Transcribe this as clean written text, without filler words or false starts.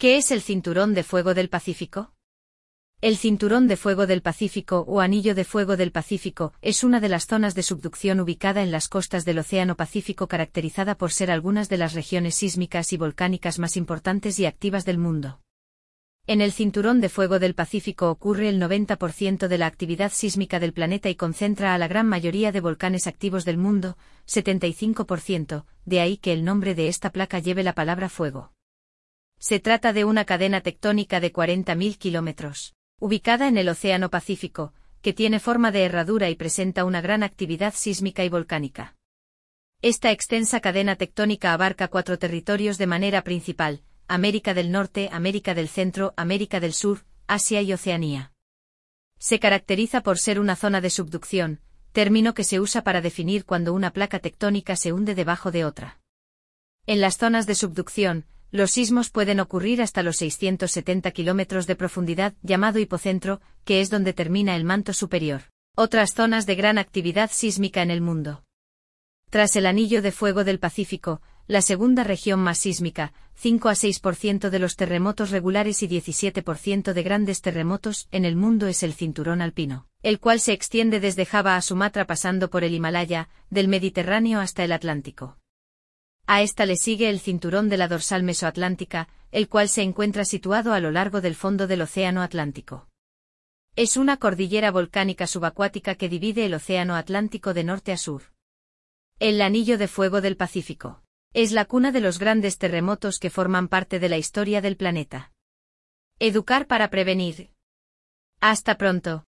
¿Qué es el Cinturón de Fuego del Pacífico? El Cinturón de Fuego del Pacífico o Anillo de Fuego del Pacífico es una de las zonas de subducción ubicada en las costas del Océano Pacífico, caracterizada por ser algunas de las regiones sísmicas y volcánicas más importantes y activas del mundo. En el Cinturón de Fuego del Pacífico ocurre el 90% de la actividad sísmica del planeta y concentra a la gran mayoría de volcanes activos del mundo, 75%, de ahí que el nombre de esta placa lleve la palabra fuego. Se trata de una cadena tectónica de 40.000 kilómetros, ubicada en el Océano Pacífico, que tiene forma de herradura y presenta una gran actividad sísmica y volcánica. Esta extensa cadena tectónica abarca 4 territorios de manera principal: América del Norte, América del Centro, América del Sur, Asia y Oceanía. Se caracteriza por ser una zona de subducción, término que se usa para definir cuando una placa tectónica se hunde debajo de otra. En las zonas de subducción, los sismos pueden ocurrir hasta los 670 kilómetros de profundidad, llamado hipocentro, que es donde termina el manto superior. Otras zonas de gran actividad sísmica en el mundo. Tras el Anillo de Fuego del Pacífico, la segunda región más sísmica, 5 a 6% de los terremotos regulares y 17% de grandes terremotos en el mundo, es el Cinturón Alpino, el cual se extiende desde Java a Sumatra pasando por el Himalaya, del Mediterráneo hasta el Atlántico. A esta le sigue el Cinturón de la Dorsal Mesoatlántica, el cual se encuentra situado a lo largo del fondo del Océano Atlántico. Es una cordillera volcánica subacuática que divide el Océano Atlántico de norte a sur. El Anillo de Fuego del Pacífico es la cuna de los grandes terremotos que forman parte de la historia del planeta. Educar para prevenir. Hasta pronto.